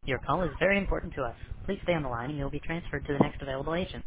Your call is very important to us. Please stay on the line and you'll be transferred to the next available agent.